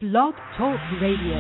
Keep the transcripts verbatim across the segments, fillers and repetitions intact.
Blog Talk Radio.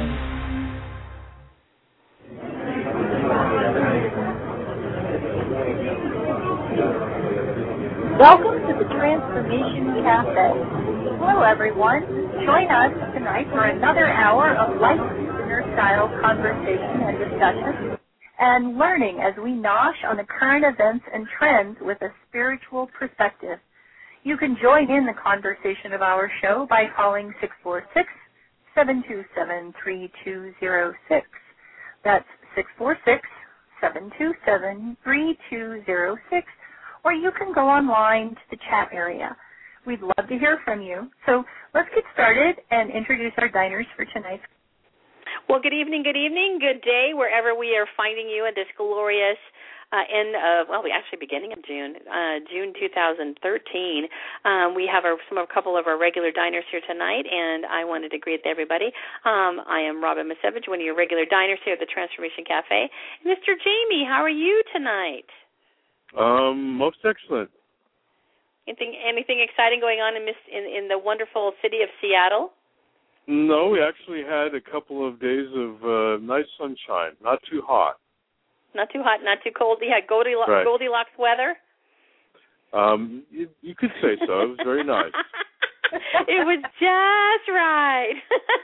Welcome to the Transformation Cafe. Hello, everyone. Join us tonight for another hour of life-style conversation and discussion and learning as we nosh on the current events and trends with a spiritual perspective. You can join in the conversation of our show by calling six four six, seven two seven, three two zero six. That's six four six, seven two seven, three two zero six. Or you can go online to the chat area. We'd love to hear from you. So let's get started and introduce our diners for tonight. Well, good evening, good evening, good day, wherever we are finding you in this glorious uh, end of, well, we actually beginning of June, uh, June two thousand thirteen. Um, we have our, some a couple of our regular diners here tonight, and I wanted to greet everybody. Um, I am Robin Misevich, one of your regular diners here at the Transformation Cafe. Mister Jamie, how are you tonight? Um, most excellent. Anything, anything exciting going on in, in, in the wonderful city of Seattle? No, we actually had a couple of days of uh, nice sunshine, not too hot. Not too hot, not too cold. You had Goldilocks, right. Goldilocks weather? Um, you, you could say so. It was very nice. It was just right.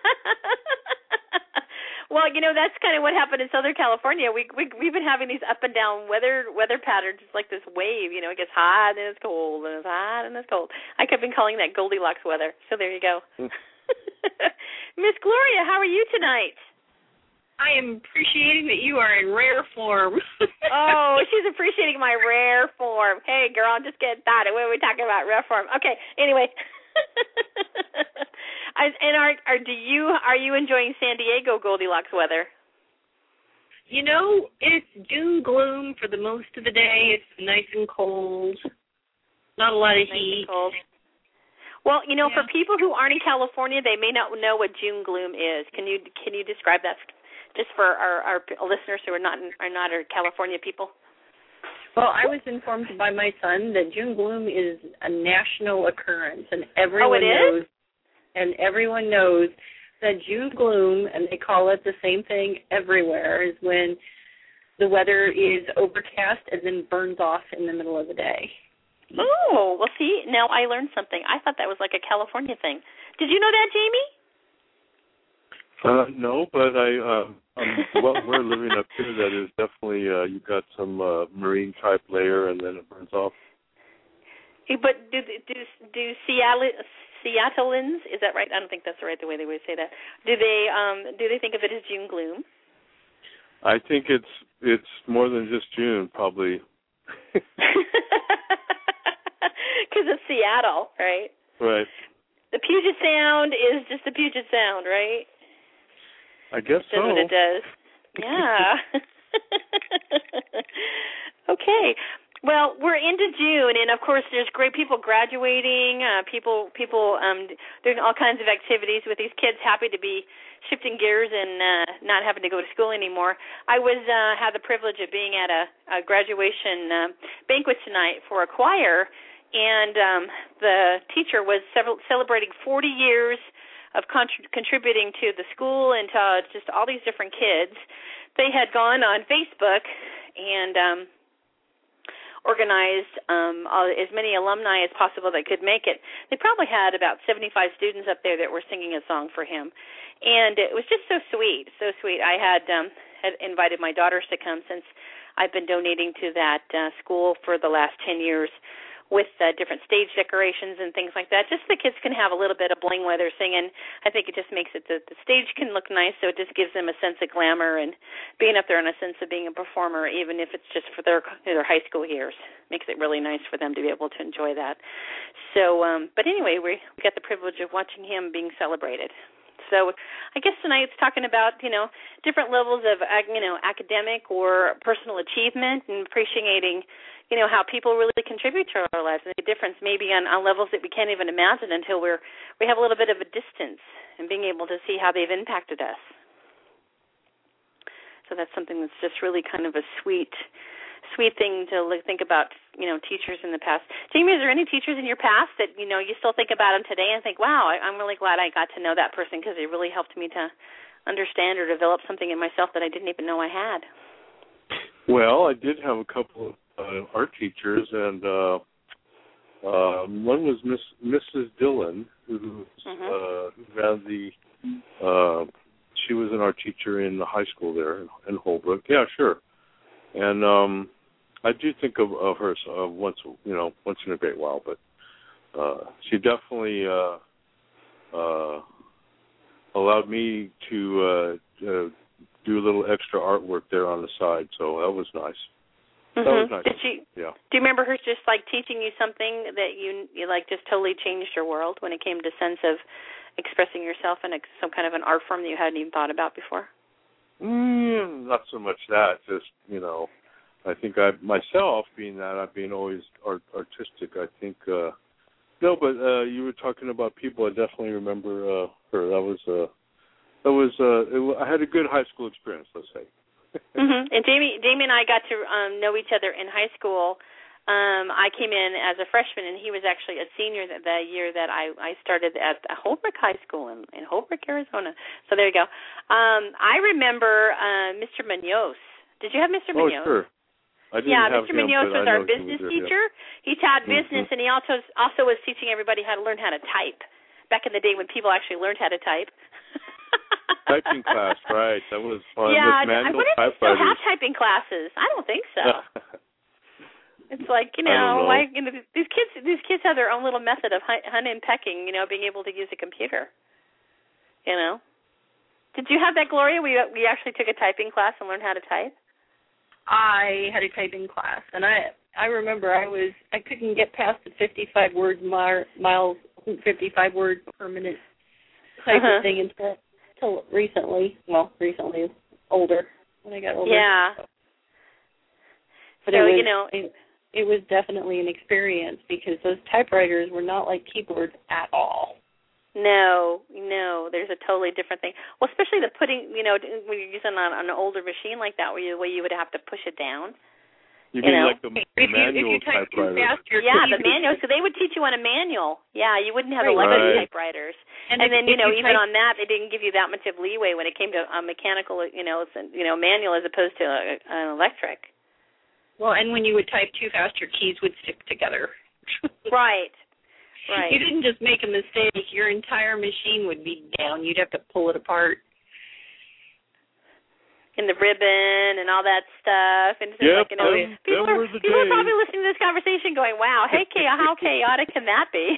Well, you know, that's kind of what happened in Southern California. We, we, we've been having these up and down weather weather patterns. It's like this wave, you know, it gets hot and it's cold and it's hot and it's cold. I kept on calling that Goldilocks weather. So there you go. Miss Gloria, how are you tonight? I am appreciating that you are in rare form. Oh, she's appreciating my rare form. Hey, girl, I'm just getting started. What are we talking about? Rare form. Okay, anyway. And are, are do you are you enjoying San Diego Goldilocks weather? You know, it's doom gloom for the most of the day. It's nice and cold. Not a lot of nice heat. And cold. Well, you know, yeah. for people who aren't in California, they may not know what June gloom is. Can you can you describe that just for our, our listeners who are not are not our California people? Well, I was informed by my son that June gloom is a national occurrence, and everyone oh, it knows. Is? And everyone knows that June gloom, and they call it the same thing everywhere, is when the weather is overcast and then burns off in the middle of the day. Oh, well, see, now I learned something. I thought that was like a California thing. Did you know that, Jamie? Uh, no, but I, uh, um, well, we're living up here. That is definitely, uh, you've got some uh, marine type layer and then it burns off. Hey, but do do do Seattle Seattleans, is that right? I don't think that's right the way they would say that. Do they um do they think of it as June gloom? I think it's it's more than just June, probably. Because it's Seattle, right? Right. The Puget Sound is just the Puget Sound, right? I guess it does so. What it does. Yeah. Okay. Well, we're into June, and of course, there's great people graduating. Uh, people, people um, doing all kinds of activities with these kids. Happy to be shifting gears and uh, not having to go to school anymore. I was uh, had the privilege of being at a, a graduation uh, banquet tonight for a choir, and um, the teacher was several, celebrating forty years of contr- contributing to the school and to just all these different kids. They had gone on Facebook and um, organized um, as many alumni as possible that could make it. They probably had about seventy-five students up there that were singing a song for him. And it was just so sweet, so sweet. I had, um, had invited my daughters to come since I've been donating to that uh, school for the last ten years with uh, different stage decorations and things like that. Just so the kids can have a little bit of bling while they're singing. I think it just makes it that the stage can look nice, so it just gives them a sense of glamour and being up there and a sense of being a performer, even if it's just for their their high school years. Makes it really nice for them to be able to enjoy that. So, um, but anyway, we got the privilege of watching him being celebrated. So I guess tonight it's talking about, you know, different levels of, you know, academic or personal achievement and appreciating, you know, how people really contribute to our lives and the difference maybe on, on levels that we can't even imagine until we're we have a little bit of a distance and being able to see how they've impacted us. So that's something that's just really kind of a sweet, sweet thing to think about you know, teachers in the past. Jamie, is there any teachers in your past that, you know, you still think about them today and think, wow, I, I'm really glad I got to know that person because they really helped me to understand or develop something in myself that I didn't even know I had? Well, I did have a couple of uh, art teachers, and uh, uh, one was Miss Missus Dillon, who, mm-hmm. uh, who ran the, uh, she was an art teacher in the high school there in, in Holbrook. Yeah, sure. And um, I do think of, of her uh, once, you know, once in a great while, but uh, she definitely uh, uh, allowed me to uh, uh, do a little extra artwork there on the side, so that was nice. Mm-hmm. That was nice. Did she? Yeah. Do you remember her just like teaching you something that you, you like just totally changed your world when it came to sense of expressing yourself in a, some kind of an art form that you hadn't even thought about before? Mm, not so much that. Just, you know, I think I myself, being that I've been always art, artistic, I think. Uh, no, but uh, you were talking about people. I definitely remember uh, her. That was. Uh, that was. Uh, it, I had a good high school experience. Let's say. Mm-hmm. And Jamie, Jamie and I got to um, know each other in high school. Um, I came in as a freshman, and he was actually a senior the, the year that I, I started at Holbrook High School in, in Holbrook, Arizona. So there you go. Um, I remember uh, Mister Munoz. Did you have Mister Oh, Munoz? sure. I didn't yeah, have Mister him, Munoz was our business was there, teacher. Yeah. He taught mm-hmm. business, and he also also was teaching everybody how to learn how to type. Back in the day when people actually learned how to type. Typing class, right? That was fun. Yeah, with manual I wonder if they still have typing classes. I don't think so. It's like, you know, know. why you know, these kids these kids have their own little method of honey and pecking, you know, being able to use a computer. You know. Did you have that, Gloria? We we actually took a typing class and learned how to type? I had a typing class, and I I remember I was I couldn't get past the fifty-five words mar, miles fifty-five word per minute type uh-huh. of thing until until recently. Well, recently, older when I got older. Yeah. So. But so it was, you know, it, it was definitely an experience because those typewriters were not like keyboards at all. No, no, there's a totally different thing. Well, especially the putting, you know, when you're using on an older machine like that, where you, where you would have to push it down. You, you mean know? like the, the if manual you, if you type typewriter? Too fast, yeah, the manual. So they would teach you on a manual. Yeah, you wouldn't have right. electric right. typewriters. And, and if, then, you if know, you even type, on that, they didn't give you that much of leeway when it came to a mechanical, you know, you know, manual as opposed to a, an electric. Well, and when you would type too fast, your keys would stick together. Right. Right. You didn't just make a mistake. Your entire machine would be down. You'd have to pull it apart. And the ribbon and all that stuff. And yep, like, you know, them, people, them are, were the people are days. probably listening to this conversation going, wow, hey, how chaotic can that be?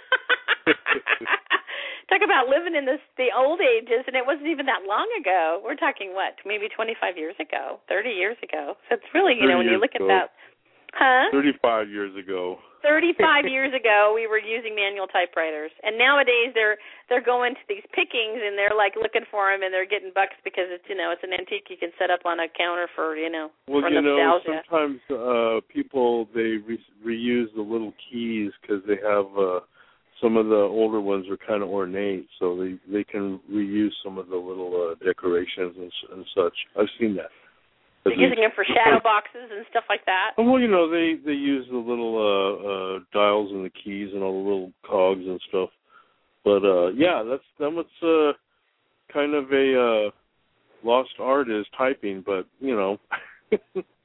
Talk about living in this, the old ages, and it wasn't even that long ago. We're talking, what, maybe twenty-five years ago, thirty years ago. So it's really, you know, when you look ago. at that. Huh? thirty-five years ago. thirty-five years ago, we were using manual typewriters, and nowadays they're they're going to these pickings and they're like looking for them and they're getting bucks because it's you know it's an antique you can set up on a counter for you know well, for you nostalgia. know sometimes uh, people they re- reuse the little keys because they have uh, some of the older ones are kind of ornate, so they they can reuse some of the little uh, decorations and, and such. I've seen that. They're using them for shadow boxes and stuff like that. Well, you know, they, they use the little uh, uh, dials and the keys and all the little cogs and stuff. But, uh, yeah, that's that was uh, kind of a uh, lost art is typing, but, you know. It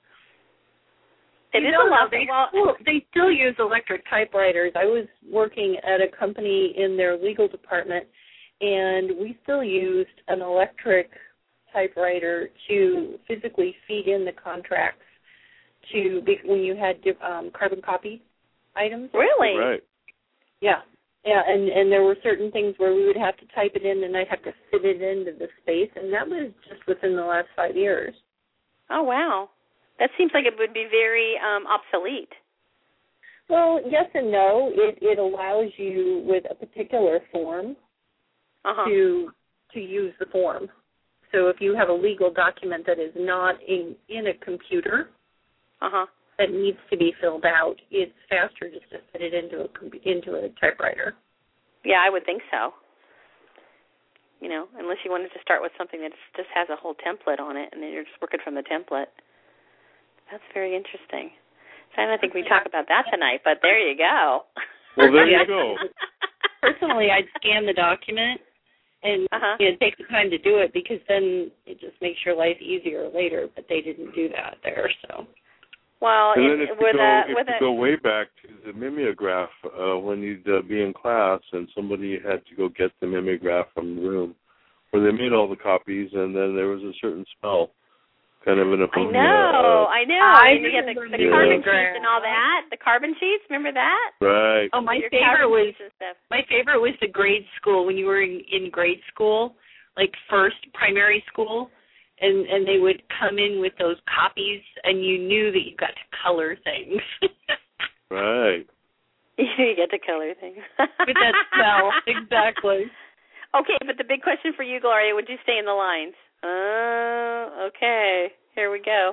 you is know, a lot. They, well, still, they still use electric typewriters. I was working at a company in their legal department, and we still used an electric typewriter to physically feed in the contracts to when you had um, carbon copy items. Really? Right. Yeah. Yeah, and, and there were certain things where we would have to type it in and I'd have to fit it into the space, and that was just within the last five years. Oh, wow. That seems like it would be very um, obsolete. Well, yes and no. It, it allows you with a particular form uh-huh. to to use the form. So if you have a legal document that is not in, in a computer uh-huh. that needs to be filled out, it's faster just to fit it into a into a typewriter. Yeah, I would think so. You know, unless you wanted to start with something that just has a whole template on it, and then you're just working from the template. That's very interesting. So I don't think we talk about that tonight, but there you go. Well, there you go. Personally, I'd scan the document and uh-huh. you know, take the time to do it because then it just makes your life easier later, but they didn't do that there, so. Well, and it, then if with you go, a, if with you a, go way back to the mimeograph, uh, when you'd uh, be in class and somebody had to go get the mimeograph from the room, where they made all the copies, and then there was a certain smell, kind of an I ammonia. know, uh, I know. I and you get the, the yeah. carbon sheets and all that. The carbon sheets, remember that? Right. Oh, my Your favorite was stuff. my favorite was the grade school when you were in, in grade school, like first primary school, and and they would come in with those copies, and you knew that you got to color things. Right. You get to color things. With that smell, exactly. Okay, but the big question for you, Gloria, would you stay in the lines? Oh, uh, okay. Here we go.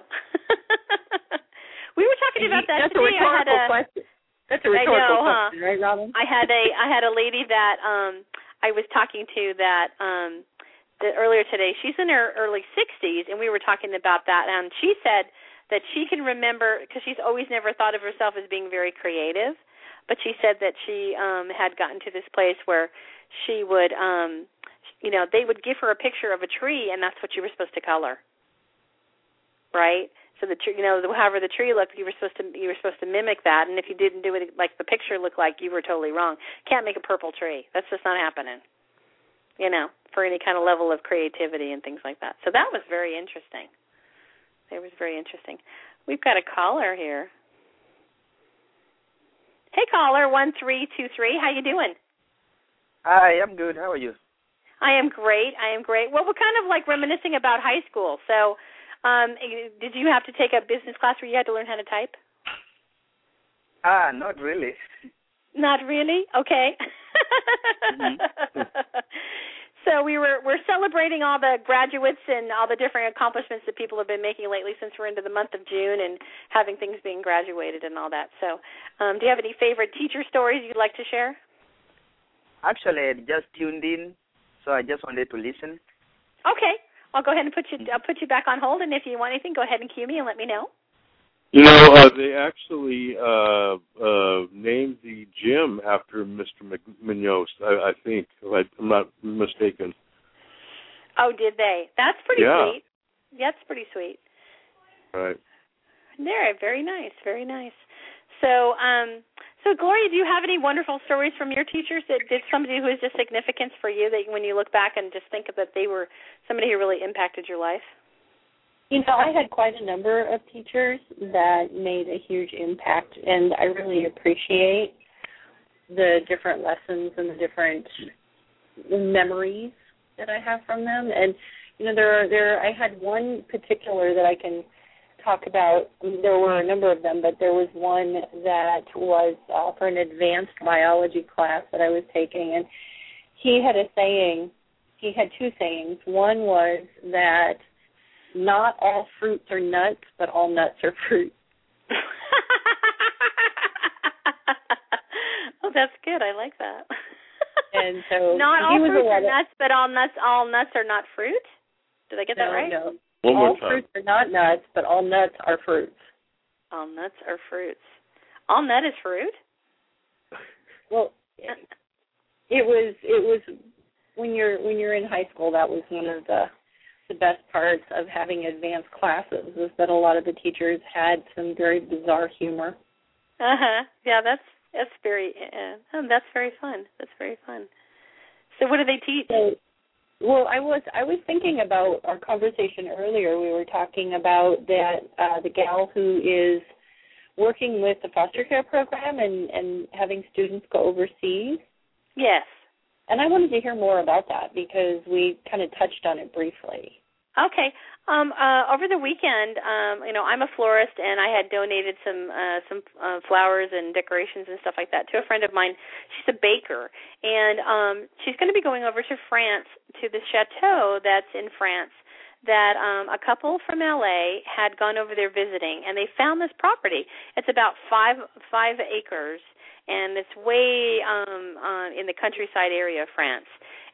We were talking about that That's today. a rhetorical I had a, question. That's a rhetorical know, question, huh? right, Robin? I had a I had a lady that um I was talking to that um that earlier today. She's in her early sixties, and we were talking about that, and she said that she can remember, because she's always never thought of herself as being very creative, but she said that she um had gotten to this place where she would um you know, they would give her a picture of a tree, and that's what you were supposed to color, right? So the tree, you know, however the tree looked, you were supposed to you were supposed to mimic that, and if you didn't do it like the picture looked like, you were totally wrong. Can't make a purple tree. That's just not happening, you know, for any kind of level of creativity and things like that. So that was very interesting. It was very interesting. We've got a caller here. Hey, caller, one three two three. How you doing? Hi, I'm good. How are you? I am great. I am great. Well, we're kind of like reminiscing about high school. So, um, did you have to take a business class where you had to learn how to type? Ah, not really. Not really? Okay. Mm-hmm. So we were we're celebrating all the graduates and all the different accomplishments that people have been making lately since we're into the month of June and having things being graduated and all that. So, um, do you have any favorite teacher stories you'd like to share? Actually, I just tuned in, so I just wanted to listen. Okay, I'll go ahead and put you I'll put you back on hold, and if you want anything, go ahead and cue me and let me know. You know, uh, they actually uh, uh, named the gym after Mister Munoz, I, I think, if I'm not mistaken. Oh, did they? That's pretty yeah. sweet. That's pretty sweet. Right. There, very nice, very nice. So, um, so Gloria, do you have any wonderful stories from your teachers that did somebody who is just significance for you that when you look back and just think that they were somebody who really impacted your life? You know, I had quite a number of teachers that made a huge impact, and I really appreciate the different lessons and the different memories that I have from them. And you know, there are there. I had one particular that I can talk about. There were a number of them, but there was one that was uh, for an advanced biology class that I was taking, and he had a saying. He had two sayings. One was that not all fruits are nuts, but all nuts are fruit. Oh, that's good. I like that. And so not all he was fruits are of, nuts, but all nuts all nuts are not fruit. Did I get no, that right? No. One more all time. fruits are not nuts, but all nuts are fruits. All nuts are fruits. All nut is fruit? Well, it was it was when you're when you're in high school. That was one of the the best parts of having advanced classes is that a lot of the teachers had some very bizarre humor. Uh huh. Yeah, that's that's very uh, oh, that's very fun. That's very fun. So, what do they teach? So, well, I was I was thinking about our conversation earlier. We were talking about that uh, the gal who is working with the foster care program and, and having students go overseas. Yes. And I wanted to hear more about that because we kind of touched on it briefly. Okay. Um, uh, over the weekend, um, you know, I'm a florist, and I had donated some uh, some uh, flowers and decorations and stuff like that to a friend of mine. She's a baker, and um, she's going to be going over to France, to the chateau that's in France, that um, a couple from L A had gone over there visiting, and they found this property. It's about five five acres, and it's way um, uh, in the countryside area of France.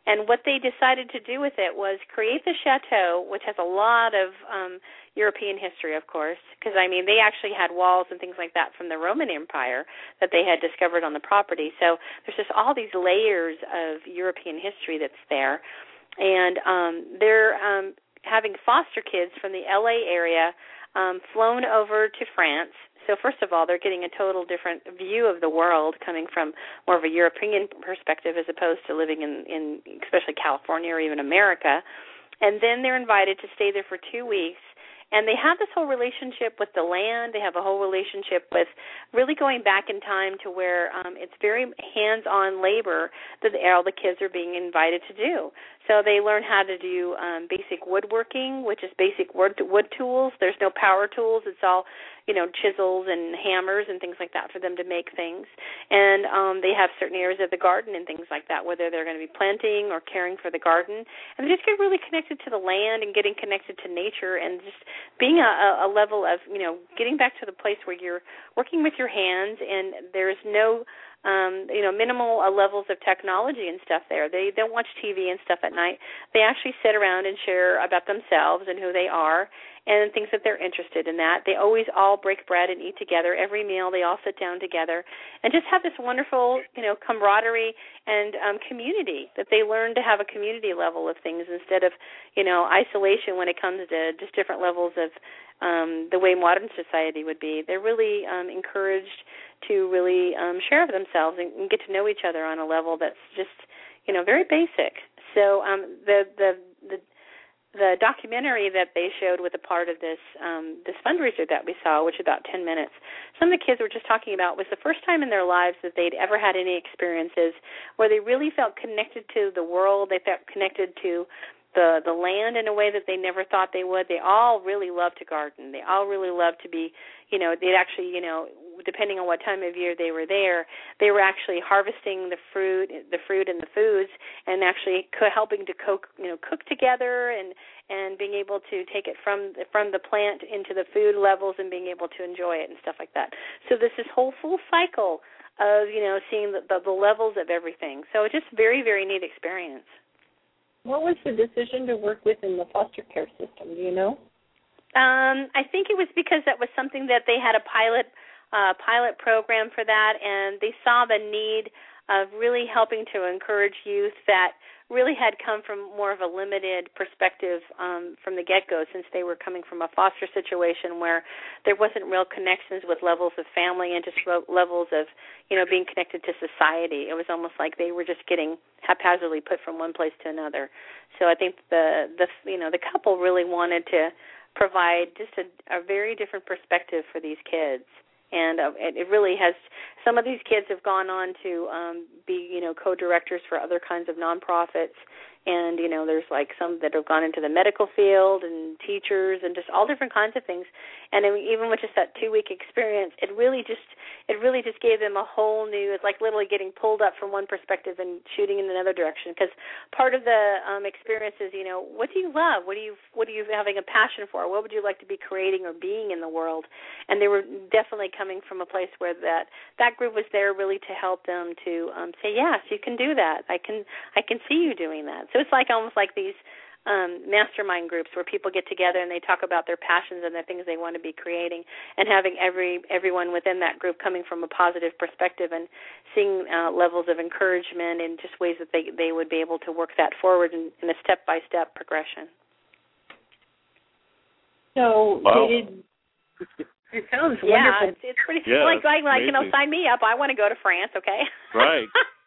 And what they decided to do with it was create the chateau, which has a lot of um, European history, of course, because, I mean, they actually had walls and things like that from the Roman Empire that they had discovered on the property. So there's just all these layers of European history that's there. And um, they're um, having foster kids from the L A area um, flown over to France. So first of all, they're getting a total different view of the world coming from more of a European perspective as opposed to living in, in especially California or even America. And then they're invited to stay there for two weeks. And they have this whole relationship with the land. They have a whole relationship with really going back in time to where um, it's very hands-on labor that all the kids are being invited to do. So they learn how to do um, basic woodworking, which is basic wood, wood tools. There's no power tools. It's all, you know, chisels and hammers and things like that for them to make things. And um, they have certain areas of the garden and things like that, whether they're going to be planting or caring for the garden. And they just get really connected to the land and getting connected to nature and just being a, a level of, you know, getting back to the place where you're working with your hands and there's no Um, you know, minimal uh, levels of technology and stuff there. They don't watch T V and stuff at night. They actually sit around and share about themselves and who they are and things that they're interested in that. They always all break bread and eat together. Every meal they all sit down together and just have this wonderful, you know, camaraderie and um, community that they learn to have a community level of things instead of, you know, isolation when it comes to just different levels of um, the way modern society would be. They're really um, encouraged to really um, share of themselves and, and get to know each other on a level that's just, you know, very basic. So um, the, the the the documentary that they showed with a part of this um, this fundraiser that we saw, which is about ten minutes, some of the kids were just talking about was the first time in their lives that they'd ever had any experiences where they really felt connected to the world. They felt connected to the the land in a way that they never thought they would. They all really love to garden. They all really love to be, you know, they'd actually, you know, depending on what time of year they were there, they were actually harvesting the fruit, the fruit and the foods, and actually co- helping to cook, you know, cook together, and and being able to take it from the, from the plant into the food levels and being able to enjoy it and stuff like that. So this is whole full cycle of, you know, seeing the, the, the levels of everything. So it's just very, very neat experience. What was the decision to work within the foster care system? Do you know? Um, I think it was because that was something that they had a pilot uh, pilot program for that, and they saw the need of really helping to encourage youth that really had come from more of a limited perspective um, from the get-go, since they were coming from a foster situation where there wasn't real connections with levels of family and just levels of, you know, being connected to society. It was almost like they were just getting haphazardly put from one place to another. So I think the, the you know, the couple really wanted to provide just a, a very different perspective for these kids. And uh, it, it really has, some of these kids have gone on to um, be, you know, co-directors for other kinds of nonprofits. And, you know, there's like some that have gone into the medical field and teachers and just all different kinds of things. And then even with just that two-week experience, it really just it really just gave them a whole new, it's like literally getting pulled up from one perspective and shooting in another direction. Because part of the um, experience is, you know, what do you love? What do you what are you having a passion for? What would you like to be creating or being in the world? And they were definitely coming from a place where that that group was there really to help them to um, say, yes, you can do that. I can I can see you doing that. So it's like almost like these um, mastermind groups where people get together and they talk about their passions and the things they want to be creating, and having every everyone within that group coming from a positive perspective and seeing uh, levels of encouragement and just ways that they, they would be able to work that forward in, in a step-by-step progression. So wow. did, it sounds yeah, wonderful. it's, it's pretty yeah, like like like you know, amazing. sign me up. I want to go to France. Okay. Right.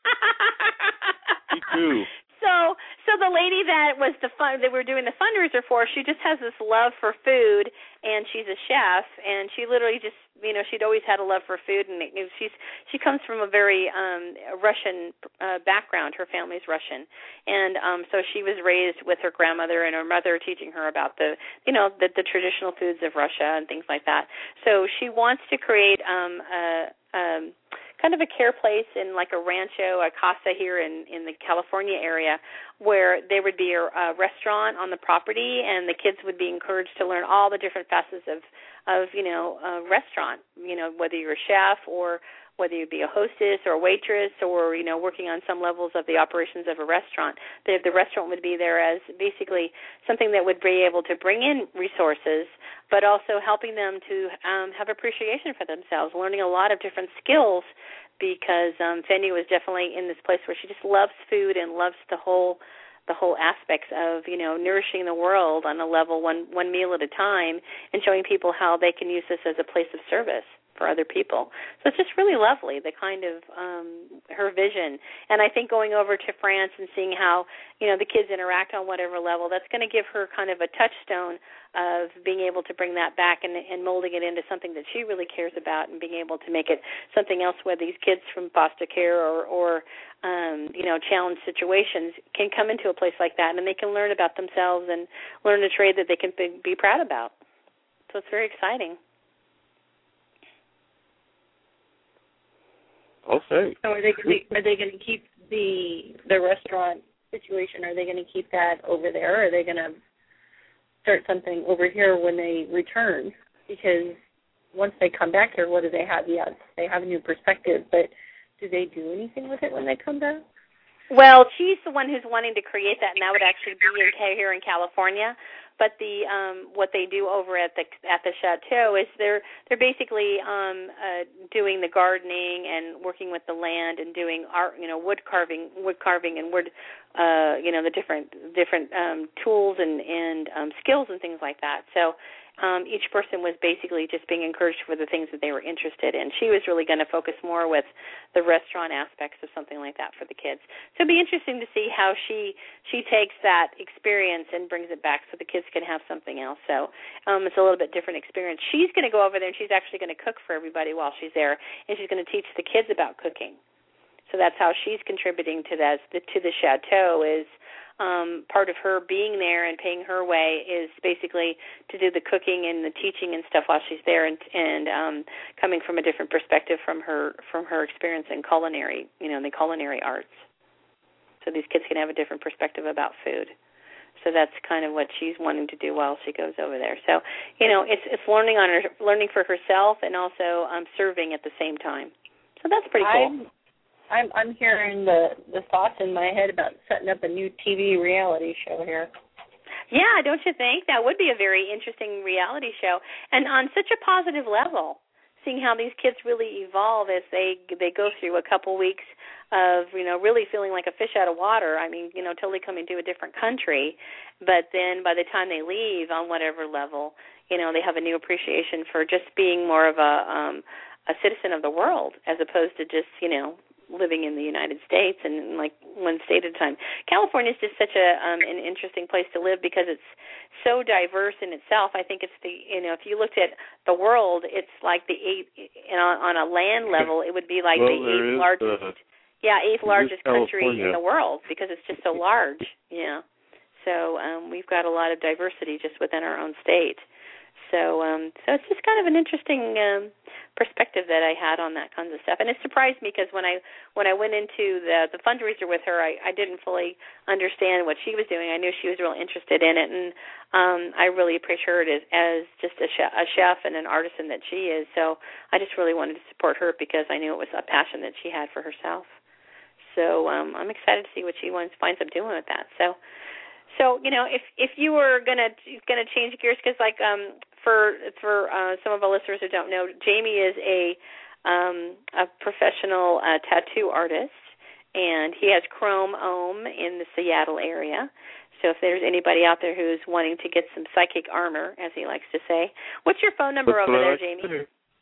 Me too. So, so the lady that was the fun that we were doing the fundraiser for, she just has this love for food, and she's a chef, and she literally just, you know, she'd always had a love for food, and it, she's she comes from a very um, Russian uh, background. Her family's Russian, and um, so she was raised with her grandmother and her mother teaching her about the, you know, the, the traditional foods of Russia and things like that. So she wants to create um, a. Um, kind of a care place in like a rancho, a casa here in, in the California area, where there would be a, a restaurant on the property, and the kids would be encouraged to learn all the different facets of, of you know, a restaurant, you know, whether you're a chef or whether you be a hostess or a waitress or, you know, working on some levels of the operations of a restaurant. The, the restaurant would be there as basically something that would be able to bring in resources, but also helping them to um, have appreciation for themselves, learning a lot of different skills, because um, Fendi was definitely in this place where she just loves food and loves the whole the whole aspects of, you know, nourishing the world on a level one one meal at a time, and showing people how they can use this as a place of service for other people. So it's just really lovely, the kind of um, her vision. And I think going over to France and seeing how, you know, the kids interact on whatever level, that's going to give her kind of a touchstone of being able to bring that back and, and molding it into something that she really cares about, and being able to make it something else where these kids from foster care or, or um, you know, challenged situations can come into a place like that, and they can learn about themselves and learn a trade that they can be, be proud about. So it's very exciting. Okay. So are they gonna, are they going to keep the the restaurant situation? Are they going to keep that over there? Or are they going to start something over here when they return? Because once they come back here, what do they have? Yes, they have a new perspective, but do they do anything with it when they come back? Well, she's the one who's wanting to create that, and that would actually be in, here in California. But the um, what they do over at the at the chateau is they're they're basically um, uh, doing the gardening and working with the land and doing art, you know, wood carving, wood carving and wood, uh, you know, the different different um, tools and and um, skills and things like that. So. Um, each person was basically just being encouraged for the things that they were interested in. She was really going to focus more with the restaurant aspects of something like that for the kids. So it'd be interesting to see how she she takes that experience and brings it back so the kids can have something else. So um, it's a little bit different experience. She's going to go over there, and she's actually going to cook for everybody while she's there, and she's going to teach the kids about cooking. So that's how she's contributing to that, to the chateau is Um, part of her being there and paying her way is basically to do the cooking and the teaching and stuff while she's there, and, and um, coming from a different perspective from her from her experience in culinary, you know, the culinary arts. So these kids can have a different perspective about food. So that's kind of what she's wanting to do while she goes over there. So, you know, it's it's learning on her, learning for herself, and also um, serving at the same time. So that's pretty cool. I'm- I'm I'm hearing the, the thoughts in my head about setting up a new T V reality show here. Yeah, don't you think? That would be a very interesting reality show, and on such a positive level, seeing how these kids really evolve as they they go through a couple weeks of, you know, really feeling like a fish out of water. I mean, you know, totally coming to a different country, but then by the time they leave on whatever level, you know, they have a new appreciation for just being more of a um, a citizen of the world as opposed to just, you know, living in the United States and like one state at a time. California is just such a um, an interesting place to live because it's so diverse in itself. I think it's the, you know, if you looked at the world, it's like the eighth, you know, on a land level, it would be like well, the eighth largest, uh, yeah, eighth largest country in the world because it's just so large. Yeah. So um, we've got a lot of diversity just within our own state. So um, so it's just kind of an interesting um, perspective that I had on that kinds of stuff. And it surprised me because when I when I went into the, the fundraiser with her, I, I didn't fully understand what she was doing. I knew she was real interested in it, and um, I really appreciate her as, as just a chef, a chef and an artisan that she is. So I just really wanted to support her because I knew it was a passion that she had for herself. So um, I'm excited to see what she wants, finds up doing with that. So. So, you know, if if you were gonna gonna change gears, because like um, for for uh, some of our listeners who don't know, Jamie is a um, a professional uh, tattoo artist, and he has Chrome Ohm in the Seattle area. So if there's anybody out there who's wanting to get some psychic armor, as he likes to say, what's your phone number over there, Jamie?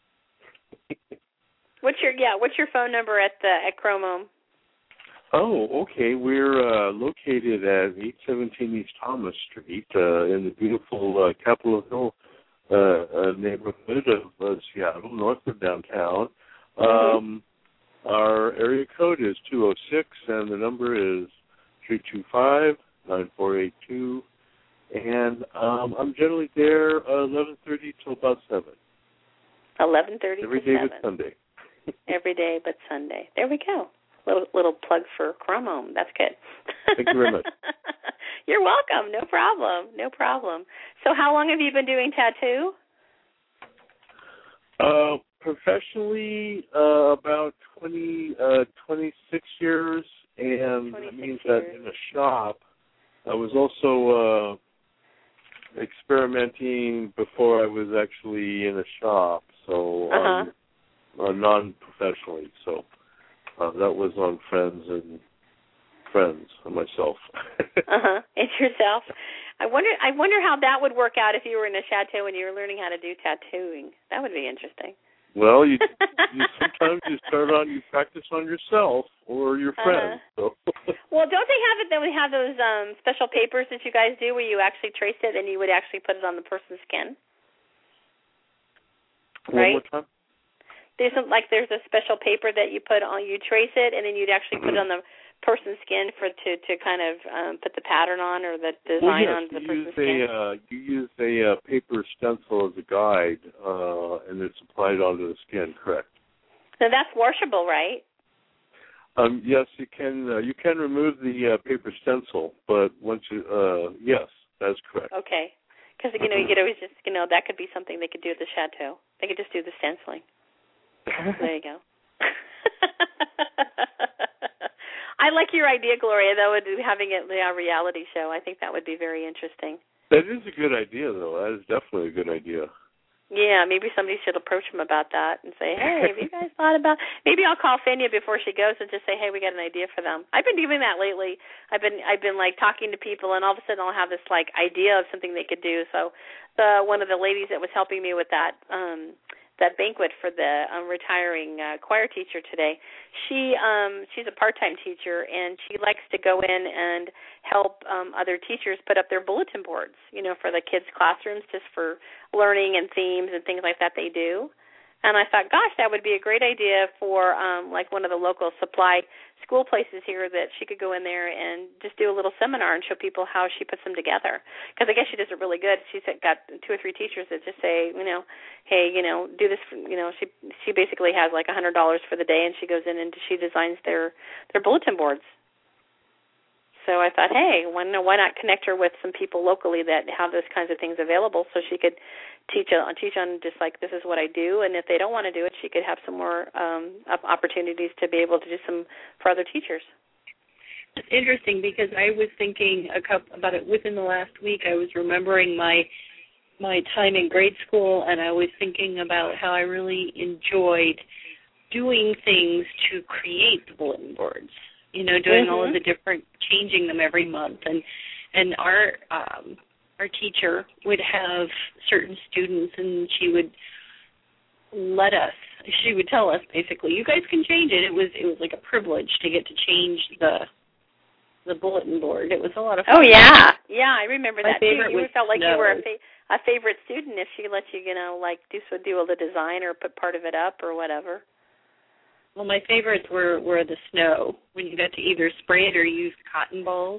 What's your yeah? What's your phone number at the at Chrome Ohm? Oh, okay. We're uh, located at eight seventeen East Thomas Street uh, in the beautiful uh, Capitol Hill uh, uh, neighborhood of uh, Seattle, north of downtown. Mm-hmm. Um, our area code is two oh six, and the number is three two five, nine four eight two. And um, I'm generally there uh, eleven thirty till about seven. eleven thirty to Every day seven. but Sunday. Every day but Sunday. There we go. Little little plug for Chrome Ohm. That's good. Thank you very much. You're welcome. No problem. No problem. So how long have you been doing tattoo? Uh, professionally, uh, about twenty, uh, twenty-six years, and that means years. that in a shop, I was also uh, experimenting before I was actually in a shop, so uh-huh. um, uh, non-professionally. So uh, that was on friends and friends and myself. uh-huh. And yourself. I wonder. I wonder how that would work out if you were in a chateau and you were learning how to do tattooing. That would be interesting. Well, you, you sometimes you start on you practice on yourself or your friends. Uh-huh. So. Well, don't they have it? Then we have those um, special papers that you guys do where you actually trace it and you would actually put it on the person's skin. One right? more time. There's a, like there's a special paper that you put on. You trace it and then you'd actually put it on the person's skin for to to kind of um, put the pattern on or the design well, yes, on the person's use skin. A, uh, you use a uh, paper stencil as a guide, uh, and it's applied onto the skin. Correct. So that's washable, right? Um, yes, you can. Uh, you can remove the uh, paper stencil, but once you, uh, yes, that's correct. Okay, because you know you could always just you know that could be something they could do at the chateau. They could just do the stenciling. There you go. I like your idea, Gloria, though, of having it a reality show. I think that would be very interesting. That is a good idea, though. That is definitely a good idea. Yeah, maybe somebody should approach him about that and say, hey, have you guys thought about... Maybe I'll call Fenya before she goes and just say, hey, we got an idea for them. I've been doing that lately. I've been, I've been like, talking to people, and all of a sudden I'll have this, like, idea of something they could do. So the one of the ladies that was helping me with that... Um, that banquet for the um, retiring uh, choir teacher today. She um, she's a part-time teacher, and she likes to go in and help um, other teachers put up their bulletin boards, you know, for the kids' classrooms, just for learning and themes and things like that they do. And I thought, gosh, that would be a great idea for um, like one of the local supply school places here that she could go in there and just do a little seminar and show people how she puts them together. Because I guess she does it really good. She's got two or three teachers that just say, you know, hey, you know, do this. For, you know, she she basically has like a hundred dollars for the day, and she goes in and she designs their their bulletin boards. So I thought, hey, why not, why not connect her with some people locally that have those kinds of things available, so she could teach on, teach on just like this is what I do, and if they don't want to do it, she could have some more um, opportunities to be able to do some for other teachers. It's interesting because I was thinking a couple, about it within the last week. I was remembering my my time in grade school, and I was thinking about how I really enjoyed doing things to create the bulletin boards. You know, doing mm-hmm. all of the different, changing them every month, and and our um, our teacher would have certain students, and she would let us. She would tell us basically, you guys can change it. It was it was like a privilege to get to change the the bulletin board. It was a lot of fun. Oh yeah, yeah, I remember My that too. You felt like snow. you were a, fa- a favorite student if she let you, you know, like do so do all the design or put part of it up or whatever. Well, my favorites were, were the snow, when you got to either spray it or use cotton balls.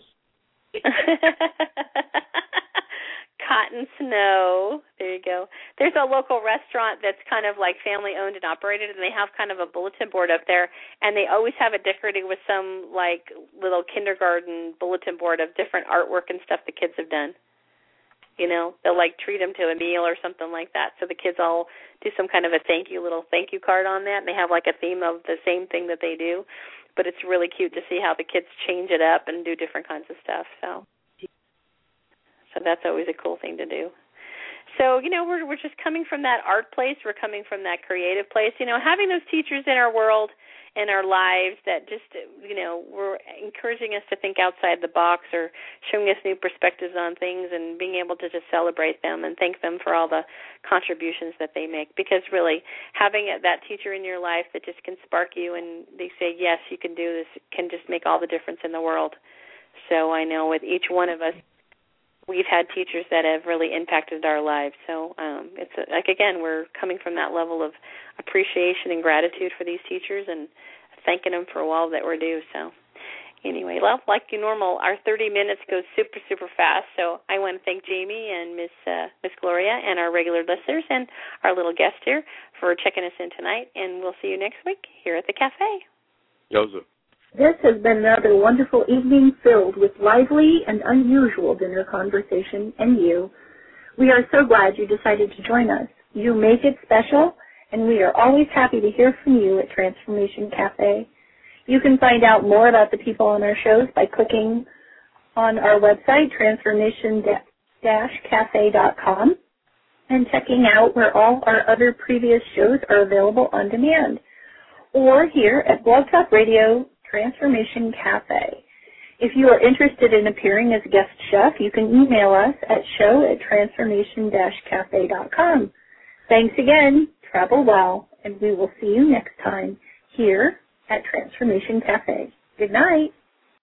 Cotton snow. There you go. There's a local restaurant that's kind of like family-owned and operated, and they have kind of a bulletin board up there, and they always have it decorated with some, like, little kindergarten bulletin board of different artwork and stuff the kids have done. You know, they'll, like, treat them to a meal or something like that. So the kids all do some kind of a thank you, little thank you card on that, and they have, like, a theme of the same thing that they do. But it's really cute to see how the kids change it up and do different kinds of stuff. So so that's always a cool thing to do. So, you know, we're we're just coming from that art place. We're coming from that creative place. You know, having those teachers in our world, in our lives that just, you know, were encouraging us to think outside the box or showing us new perspectives on things and being able to just celebrate them and thank them for all the contributions that they make. Because really, having that teacher in your life that just can spark you and they say, yes, you can do this, can just make all the difference in the world. So I know with each one of us, we've had teachers that have really impacted our lives. So um, it's a, like, again, we're coming from that level of appreciation and gratitude for these teachers and thanking them for all that we're due. So anyway, well, like normal, our thirty minutes goes super, super fast. So I want to thank Jamie and Miss uh, Miss Gloria and our regular listeners and our little guest here for checking us in tonight. And we'll see you next week here at the cafe. Joseph. This has been another wonderful evening filled with lively and unusual dinner conversation and you. We are so glad you decided to join us. You make it special, and we are always happy to hear from you at Transformation Cafe. You can find out more about the people on our shows by clicking on our website, transformation dash cafe dot com, and checking out where all our other previous shows are available on demand, or here at Blog Talk Radio Transformation Cafe. If you are interested in appearing as a guest chef, you can email us at show at transformation dash cafe dot com. Thanks again, travel well, and we will see you next time here at Transformation Cafe. Good night.